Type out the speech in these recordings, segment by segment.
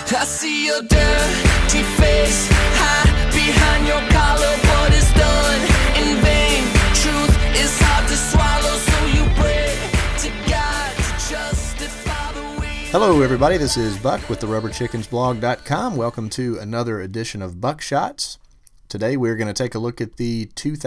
I see your dirty face, hide behind your collar. What is done in vain? Truth is hard to swallow, so you pray to God to justify the way. Hello everybody, this is Buck with the rubberchickensblog.com. Welcome to another edition of Buckshots. Today we're going to take a look at the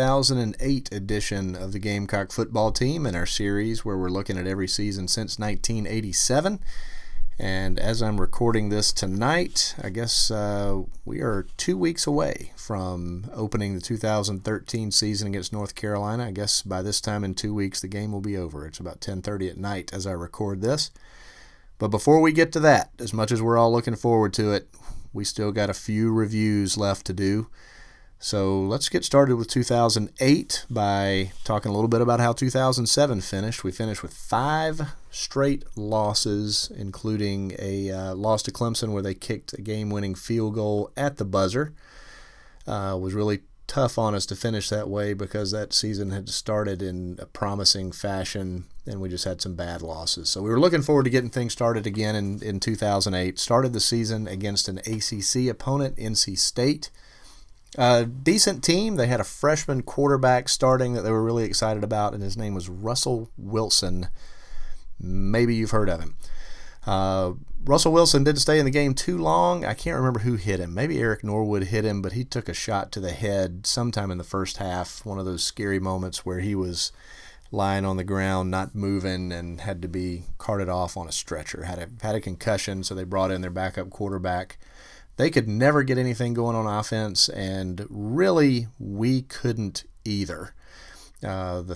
2008 edition of the Gamecock football team in our series where we're looking at every season since 1987. And as I'm recording this tonight, I guess we are 2 weeks away from opening the 2013 season against North Carolina. I guess by this time in 2 weeks the game will be over. It's about 10:30 at night as I record this. But before we get to that, as much as we're all looking forward to it, we still got a few reviews left to do. So let's get started with 2008 by talking a little bit about how 2007 finished. We finished with 5 straight losses, including a loss to Clemson where they kicked a game-winning field goal at the buzzer. It was really tough on us to finish that way because that season had started in a promising fashion and we just had some bad losses. So we were looking forward to getting things started again in 2008. Started the season against an ACC opponent, NC State. Decent team. They had a freshman quarterback starting that they were really excited about, and his name was Russell Wilson. Maybe you've heard of him. Russell Wilson didn't stay in the game too long. I can't remember who hit him. Maybe Eric Norwood hit him, but he took a shot to the head sometime in the first half. One of those scary moments where he was lying on the ground, not moving, and had to be carted off on a stretcher. Had a concussion, so they brought in their backup quarterback. They could never get anything going on offense, and really we couldn't either. The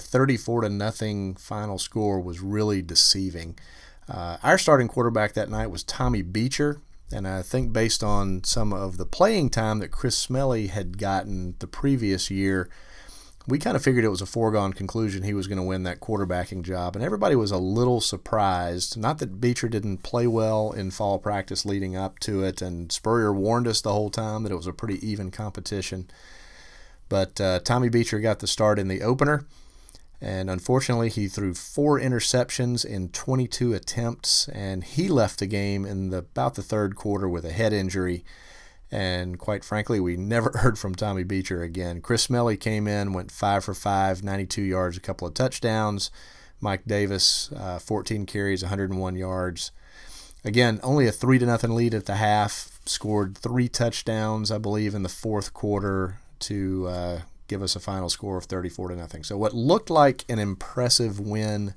34-0 final score was really deceiving. Our starting quarterback that night was Tommy Beecher, and I think based on some of the playing time that Chris Smelly had gotten the previous year, we kind of figured it was a foregone conclusion he was going to win that quarterbacking job, and everybody was a little surprised. Not that Beecher didn't play well in fall practice leading up to it, and Spurrier warned us the whole time that it was a pretty even competition. But Tommy Beecher got the start in the opener, and unfortunately he threw 4 interceptions in 22 attempts, and he left the game in about the third quarter with a head injury. And quite frankly, we never heard from Tommy Beecher again. Chris Smelly came in, went 5 for 5, 92 yards, a couple of touchdowns. Mike Davis, 14 carries, 101 yards. Again, only a 3-0 lead at the half. Scored 3 touchdowns, I believe, in the fourth quarter to give us a final score of 34-0. So what looked like an impressive win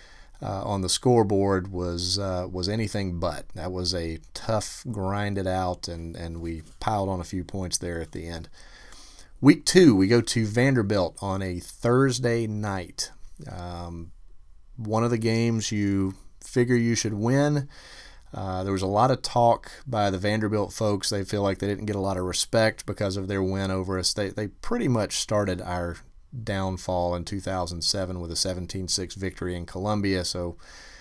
on the scoreboard was anything but. That was a tough grind it out, and we piled on a few points there at the end. Week 2, we go to Vanderbilt on a Thursday night. One of the games you figure you should win. There was a lot of talk by the Vanderbilt folks. They feel like they didn't get a lot of respect because of their win over us. They pretty much started our downfall in 2007 with a 17-6 victory in Columbia. So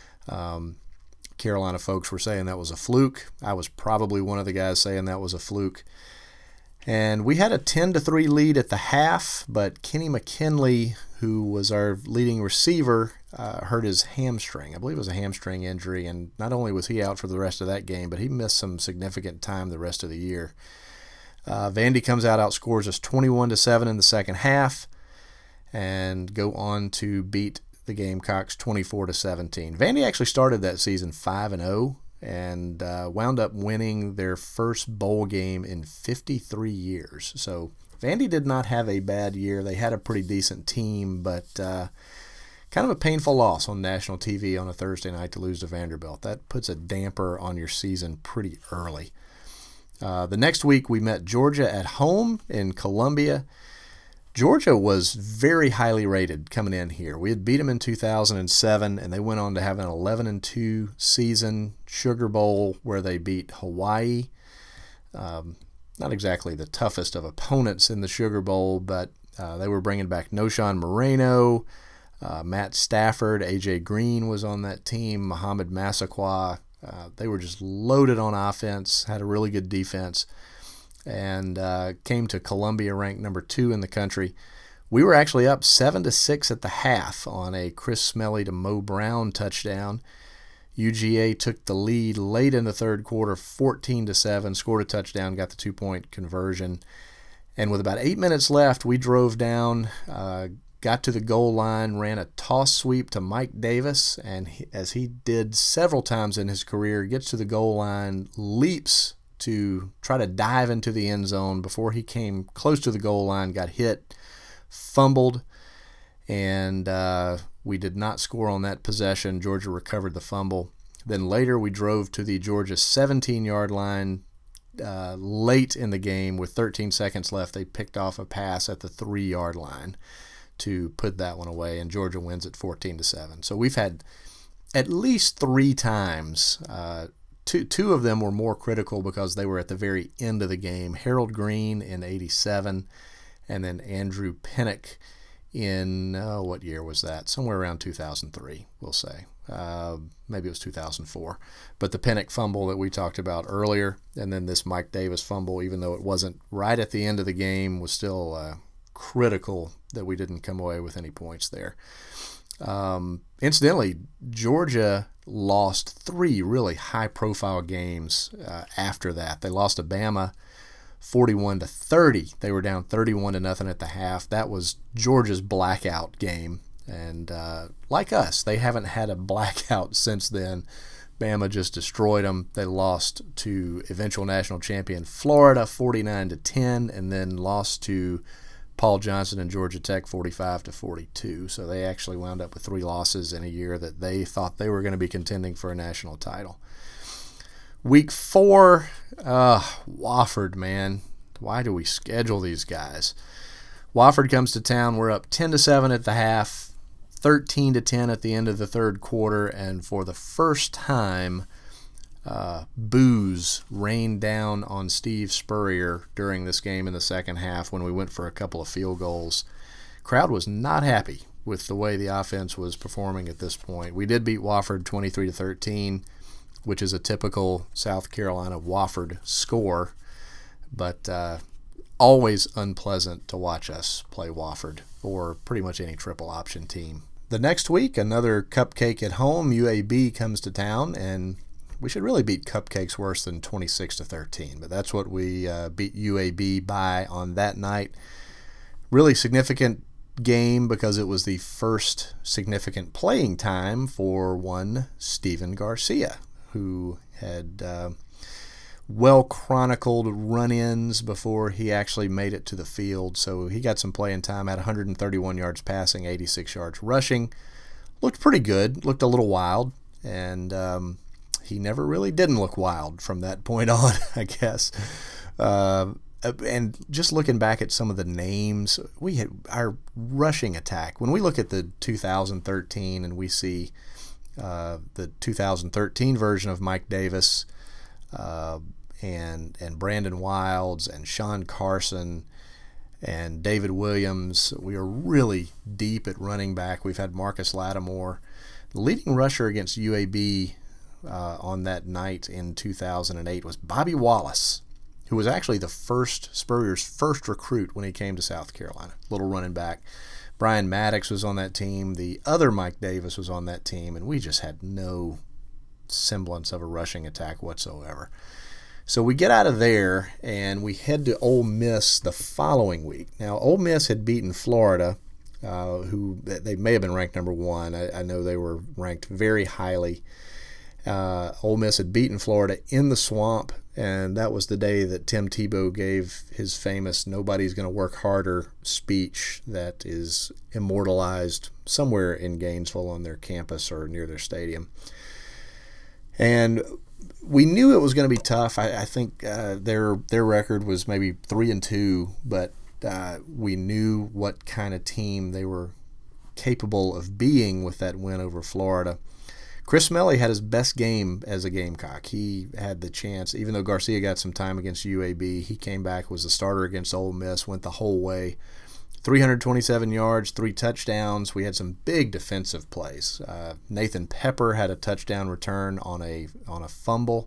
Carolina folks were saying that was a fluke. I was probably one of the guys saying that was a fluke. And we had a 10-3 lead at the half, but Kenny McKinley, who was our leading receiver, hurt his hamstring. I believe it was a hamstring injury, and not only was he out for the rest of that game, but he missed some significant time the rest of the year. Vandy comes out, outscores us 21-7 in the second half, and go on to beat the Gamecocks 24-17. Vandy actually started that season 5-0 and wound up winning their first bowl game in 53 years. So Vandy did not have a bad year. They had a pretty decent team, but kind of a painful loss on national TV on a Thursday night to lose to Vanderbilt. That puts a damper on your season pretty early. The next week we met Georgia at home in Columbia. Georgia was very highly rated coming in here. We had beat them in 2007, and they went on to have an 11-2 season, Sugar Bowl, where they beat Hawaii. Not exactly the toughest of opponents in the Sugar Bowl, but they were bringing back Noshawn Moreno, Matt Stafford, A.J. Green was on that team, Muhammad Massaquoi. They were just loaded on offense, had a really good defense, and came to Columbia ranked number 2 in the country. We were actually up 7-6 at the half on a Chris Smelly to Mo Brown touchdown. UGA took the lead late in the third quarter, 14-7, scored a touchdown, got the 2-point conversion. And with about 8 minutes left, we drove down, got to the goal line, ran a toss sweep to Mike Davis, and as he did several times in his career, gets to the goal line, leaps to try to dive into the end zone. Before he came close to the goal line, got hit, fumbled, and we did not score on that possession. Georgia recovered the fumble. Then later we drove to the Georgia 17-yard line. Late in the game, with 13 seconds left, they picked off a pass at the 3-yard line to put that one away, and Georgia wins at 14-7. So we've had at least 3 times. Two of them were more critical because they were at the very end of the game. Harold Green in 87, and then Andrew Pinnock in, what year was that? Somewhere around 2003, we'll say. Maybe it was 2004. But the Pinnock fumble that we talked about earlier, and then this Mike Davis fumble, even though it wasn't right at the end of the game, was still critical that we didn't come away with any points there. Incidentally, Georgia lost 3 really high-profile games after that. They lost to Bama 41-30. They were down 31-0 at the half. That was Georgia's blackout game. And like us, they haven't had a blackout since then. Bama just destroyed them. They lost to eventual national champion Florida 49-10, and then lost to Paul Johnson and Georgia Tech 45-42. So they actually wound up with 3 losses in a year that they thought they were going to be contending for a national title. Week 4, Wofford, man. Why do we schedule these guys? Wofford comes to town. We're up 10-7 at the half, 13-10 at the end of the third quarter, and for the first time, booze rained down on Steve Spurrier during this game in the second half when we went for a couple of field goals. Crowd was not happy with the way the offense was performing at this point. We did beat Wofford 23-13, which is a typical South Carolina Wofford score, but always unpleasant to watch us play Wofford or pretty much any triple option team. The next week, another cupcake at home. UAB comes to town, and we should really beat Cupcakes worse than 26-13, but that's what we beat UAB by on that night. Really significant game because it was the first significant playing time for one Stephen Garcia, who had well-chronicled run-ins before he actually made it to the field. So he got some playing time, had 131 yards passing, 86 yards rushing. Looked pretty good, looked a little wild, and he never really didn't look wild from that point on, I guess. And just looking back at some of the names, we had our rushing attack. When we look at the 2013 and we see the 2013 version of Mike Davis and Brandon Wilds and Sean Carson and David Williams, we are really deep at running back. We've had Marcus Lattimore. The leading rusher against UAB on that night in 2008 was Bobby Wallace, who was actually Spurrier's first recruit when he came to South Carolina, little running back. Brian Maddox was on that team. The other Mike Davis was on that team, and we just had no semblance of a rushing attack whatsoever. So we get out of there, and we head to Ole Miss the following week. Now, Ole Miss had beaten Florida, who they may have been ranked number 1. I know they were ranked very highly. Ole Miss had beaten Florida in the Swamp, and that was the day that Tim Tebow gave his famous "Nobody's Going to Work Harder" speech that is immortalized somewhere in Gainesville on their campus or near their stadium. And we knew it was going to be tough. I think their record was maybe 3-2, but we knew what kind of team they were capable of being with that win over Florida. Chris Melly had his best game as a Gamecock. He had the chance, even though Garcia got some time against UAB, he came back, was the starter against Ole Miss, went the whole way. 327 yards, 3 touchdowns. We had some big defensive plays. Nathan Pepper had a touchdown return on a fumble.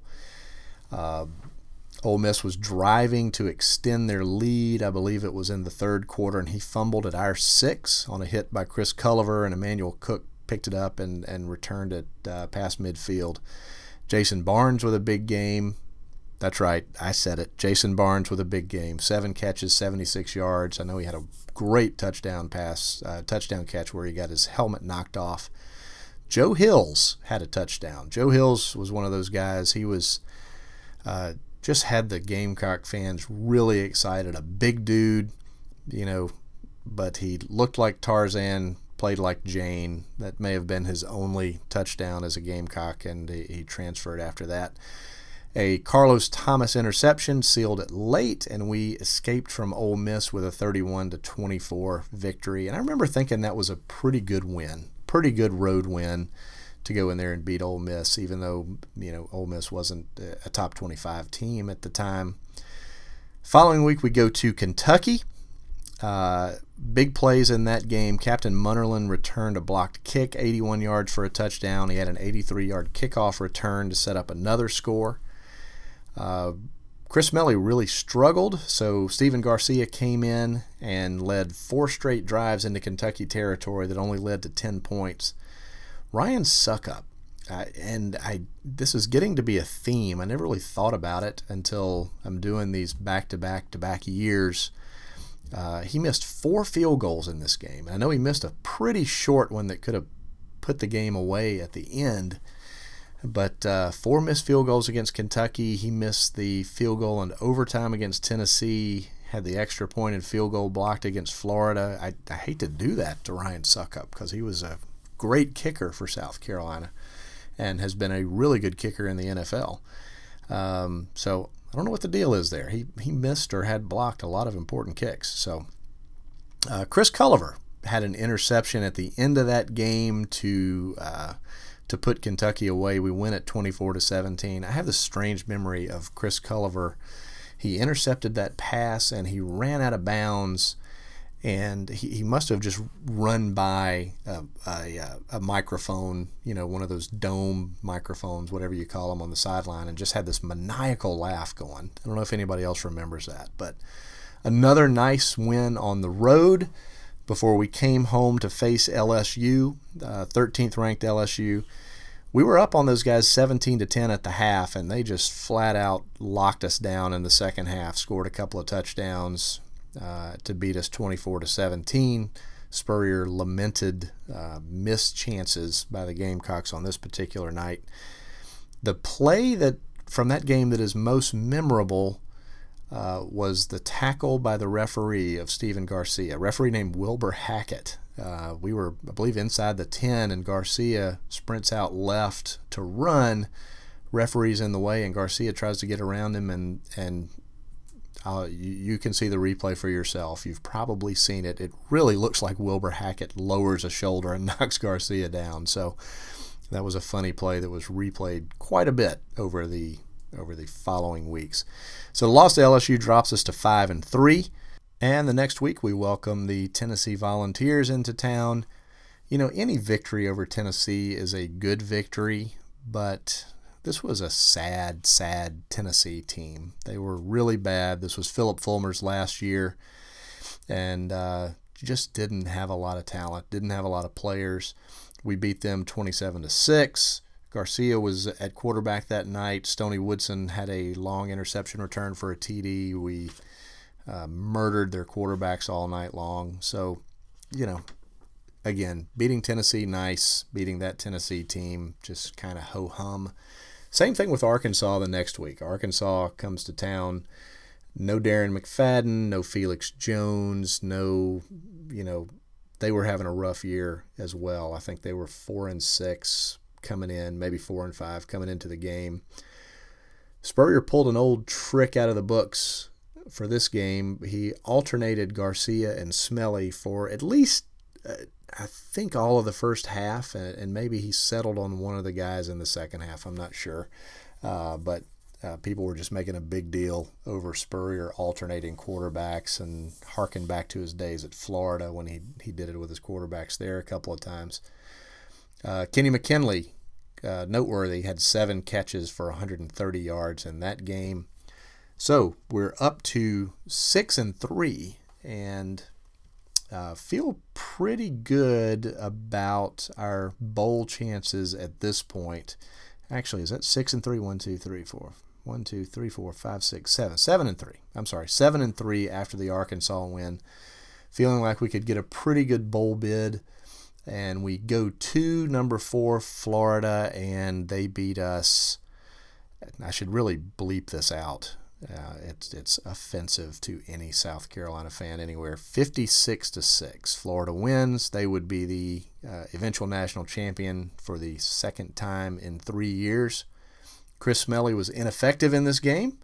Ole Miss was driving to extend their lead. I believe it was in the third quarter, and he fumbled at our 6 on a hit by Chris Culliver, and Emmanuel Cook picked it up and returned it past midfield. Jason Barnes with a big game. That's right, I said it. Jason Barnes with a big game. 7 catches, 76 yards. I know he had a great touchdown catch where he got his helmet knocked off. Joe Hills had a touchdown. Joe Hills was one of those guys. He was just had the Gamecock fans really excited. A big dude, but he looked like Tarzan, played like Jane. That may have been his only touchdown as a Gamecock, and he transferred after that. A Carlos Thomas interception sealed it late, and we escaped from Ole Miss with a 31-24 victory. And I remember thinking that was a pretty good win, pretty good road win to go in there and beat Ole Miss, even though Ole Miss wasn't a top 25 team at the time. Following week, we go to Kentucky. Big plays in that game. Captain Munnerlyn returned a blocked kick, 81 yards for a touchdown. He had an 83-yard kickoff return to set up another score. Chris Melly really struggled, so Stephen Garcia came in and led 4 straight drives into Kentucky territory that only led to 10 points. Ryan Suckup, this is getting to be a theme. I never really thought about it until I'm doing these back-to-back-to-back years. He missed 4 field goals in this game. I know he missed a pretty short one that could have put the game away at the end. But 4 missed field goals against Kentucky. He missed the field goal in overtime against Tennessee, had the extra point and field goal blocked against Florida. I hate to do that to Ryan Suckup because he was a great kicker for South Carolina and has been a really good kicker in the NFL. So I don't know what the deal is there. He missed or had blocked a lot of important kicks. So Chris Culliver had an interception at the end of that game to put Kentucky away. We win at 24-17. I have this strange memory of Chris Culliver. He intercepted that pass and he ran out of bounds, and he must have just run by a microphone, one of those dome microphones, whatever you call them, on the sideline, and just had this maniacal laugh going. I don't know if anybody else remembers that, but another nice win on the road before we came home to face LSU, 13th ranked LSU. We were up on those guys 17-10 at the half, and they just flat out locked us down in the second half, scored a couple of touchdowns to beat us 24-17. Spurrier lamented missed chances by the Gamecocks on this particular night. The play that from that game that is most memorable was the tackle by the referee of Stephen Garcia, a referee named Wilbur Hackett. We were, I believe, inside the 10, and Garcia sprints out left to run. Referee's in the way, and Garcia tries to get around him, and you can see the replay for yourself. You've probably seen it. It really looks like Wilbur Hackett lowers a shoulder and knocks Garcia down. So that was a funny play that was replayed quite a bit over the following weeks. So the loss to LSU drops us to 5-3. And the next week we welcome the Tennessee Volunteers into town. Any victory over Tennessee is a good victory, but this was a sad, sad Tennessee team. They were really bad. This was Philip Fulmer's last year, and just didn't have a lot of talent, didn't have a lot of players. We beat them 27-6. Garcia was at quarterback that night. Stoney Woodson had a long interception return for a TD. We murdered their quarterbacks all night long. So, again, beating Tennessee, nice. Beating that Tennessee team, just kind of ho-hum. Same thing with Arkansas the next week. Arkansas comes to town. No Darren McFadden, no Felix Jones, they were having a rough year as well. I think they were 4-6 coming in, maybe 4-5 coming into the game. Spurrier pulled an old trick out of the books for this game. He alternated Garcia and Smelly for at least, I think, all of the first half, and maybe he settled on one of the guys in the second half. I'm not sure. But people were just making a big deal over Spurrier alternating quarterbacks and harken back to his days at Florida when he did it with his quarterbacks there a couple of times. Kenny McKinley, noteworthy, had 7 catches for 130 yards in that game. So we're up to 6-3, and Feel pretty good about our bowl chances at this point. Actually, is that 6-3? 1, 2, 3, 4. 1, 2, 3, 4, 5, 6, 7. 7-3. I'm sorry, 7-3 after the Arkansas win. Feeling like we could get a pretty good bowl bid. And we go to number 4, Florida, and they beat us. I should really bleep this out. It's offensive to any South Carolina fan anywhere. 56-6. Florida wins. They would be the eventual national champion for the second time in 3 years. Chris Smelley was ineffective in this game,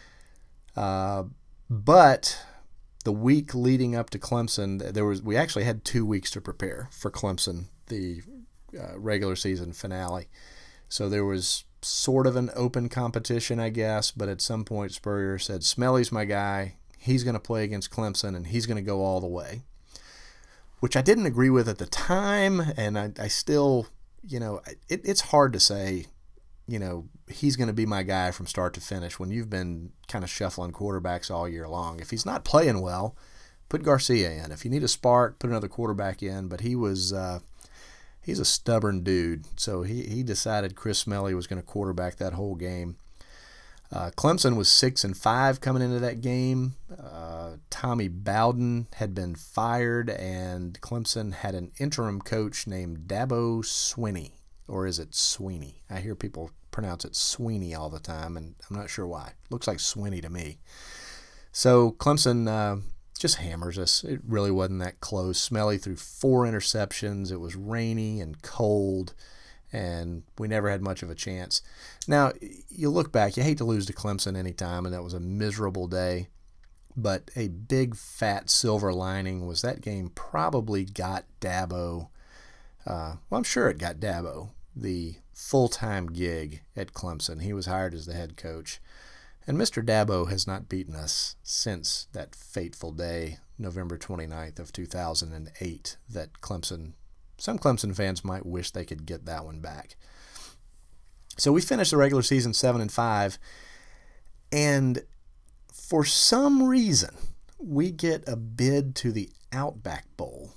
but the week leading up to Clemson, we actually had 2 weeks to prepare for Clemson, the regular season finale. So there was sort of an open competition, I guess, but at some point Spurrier said, Smelly's my guy. He's going to play against Clemson, and he's going to go all the way, which I didn't agree with at the time, and I still, it's hard to say, he's going to be my guy from start to finish when you've been kind of shuffling quarterbacks all year long. If he's not playing well, put Garcia in. If you need a spark, put another quarterback in. But he's a stubborn dude, so he decided Chris Smelley was going to quarterback that whole game. Clemson was 6-5 coming into that game. Tommy Bowden had been fired, and Clemson had an interim coach named Dabo Swinney. Or is it Sweeney? I hear people pronounce it Sweeney all the time, and I'm not sure why. Looks like Swinney to me. So Clemson just hammers us. It really wasn't that close. Smelly threw 4 interceptions. It was rainy and cold, and we never had much of a chance. Now, you look back, you hate to lose to Clemson anytime, and that was a miserable day. But a big, fat silver lining was that game probably got Dabo. I'm sure it got Dabo the full-time gig at Clemson. He was hired as the head coach. And Mr. Dabo has not beaten us since that fateful day, November 29th of 2008, that some Clemson fans might wish they could get that one back. So we finished the regular season 7-5, and for some reason, we get a bid to the Outback Bowl.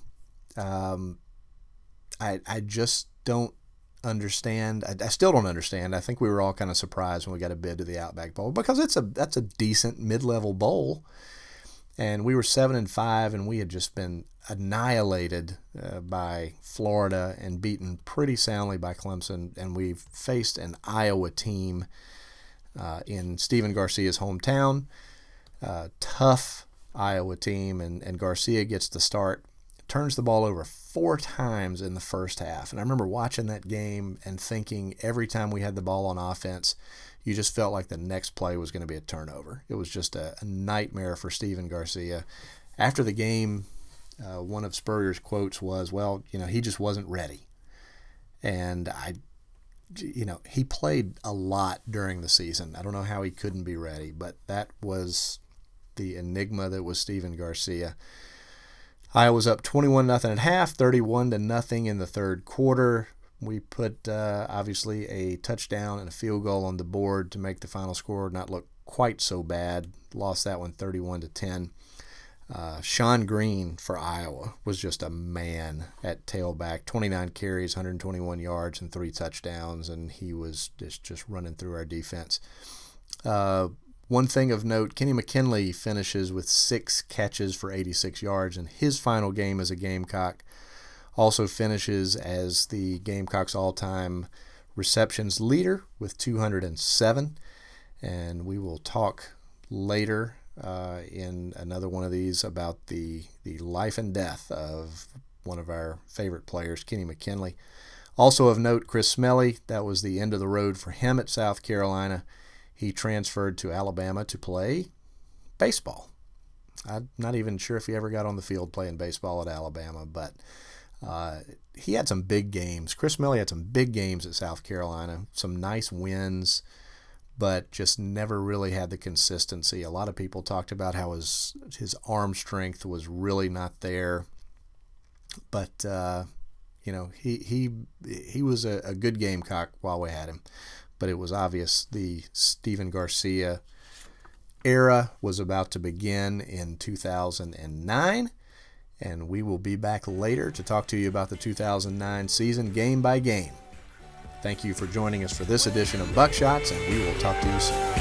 I just don't understand. I still don't understand. I think we were all kind of surprised when we got a bid to the Outback Bowl because that's a decent mid-level bowl, and we were 7-5, and we had just been annihilated by Florida and beaten pretty soundly by Clemson, and we've faced an Iowa team in Stephen Garcia's hometown, tough Iowa team, and Garcia gets the start. Turns the ball over 4 times in the first half. And I remember watching that game and thinking every time we had the ball on offense, you just felt like the next play was going to be a turnover. It was just a nightmare for Stephen Garcia. After the game, one of Spurrier's quotes was, he just wasn't ready. And he played a lot during the season. I don't know how he couldn't be ready, but that was the enigma that was Stephen Garcia. Iowa's up 21-0 at half, 31-0 in the third quarter. We put, obviously, a touchdown and a field goal on the board to make the final score not look quite so bad. Lost that one 31-10. Sean Green for Iowa was just a man at tailback. 29 carries, 121 yards, and 3 touchdowns, and he was just running through our defense. One thing of note, Kenny McKinley finishes with 6 catches for 86 yards, and his final game as a Gamecock also finishes as the Gamecocks' all-time receptions leader with 207. And we will talk later in another one of these about the life and death of one of our favorite players, Kenny McKinley. Also of note, Chris Smelley, that was the end of the road for him at South Carolina. He transferred to Alabama to play baseball. I'm not even sure if he ever got on the field playing baseball at Alabama, but he had some big games. Chris Smelley had some big games at South Carolina, some nice wins, but just never really had the consistency. A lot of people talked about how his arm strength was really not there, but he was a good Gamecock while we had him. But it was obvious the Stephen Garcia era was about to begin in 2009, and we will be back later to talk to you about the 2009 season game by game. Thank you for joining us for this edition of Buckshots, and we will talk to you soon.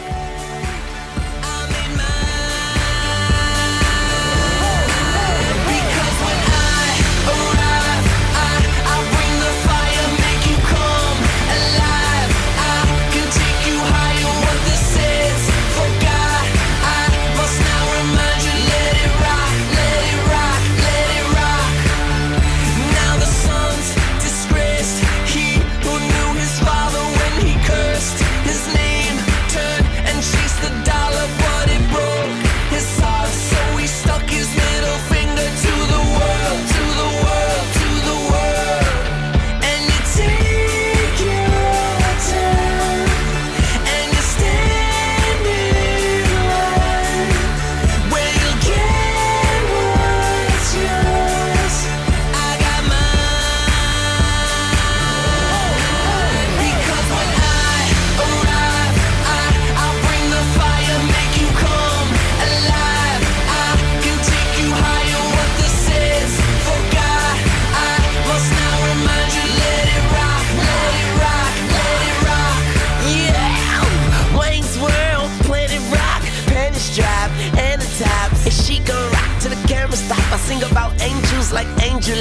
Like Angel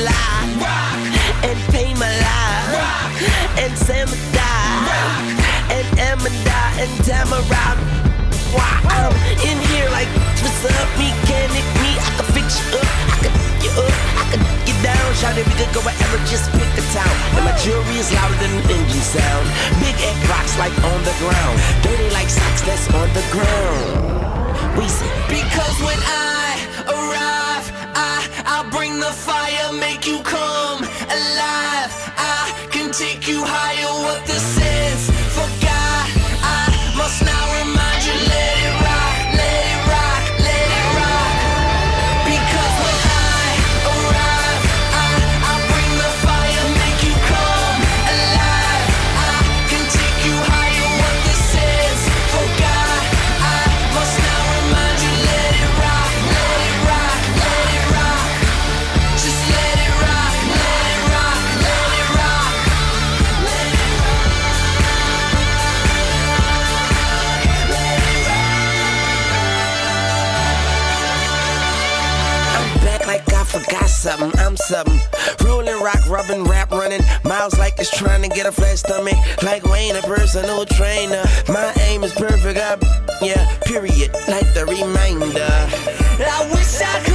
Eye and Pay My Life and Sam Die and Amanda and Tamara. I'm in here like, what's up, mechanic me? I can fix you up, I can you up, I can get down. Shout it, we could go wherever, just pick a town. And my jewelry is louder than an engine sound. Big egg rocks like on the ground, dirty like socks that's on the ground. We say, because when I arrive, I'll bring the fire, make you come alive. I can take you higher, what this is. Forgot, I must now remind you, let it rock, let it rock, let it rock. Because when I arrive, I'll bring the fire, make you come alive. I can take you higher, what this is. Forgot, I must now remind you, let it rock, let it rock, let it rock. Just let it rock, let it rock, let it rock, let it rock. I'm back like I forgot something, I'm something. Rolling, rock, rubbing, rap, running. Miles like it's trying to get a flat stomach. Like Wayne, a personal trainer. My aim is perfect, yeah, period, like the reminder. I wish I could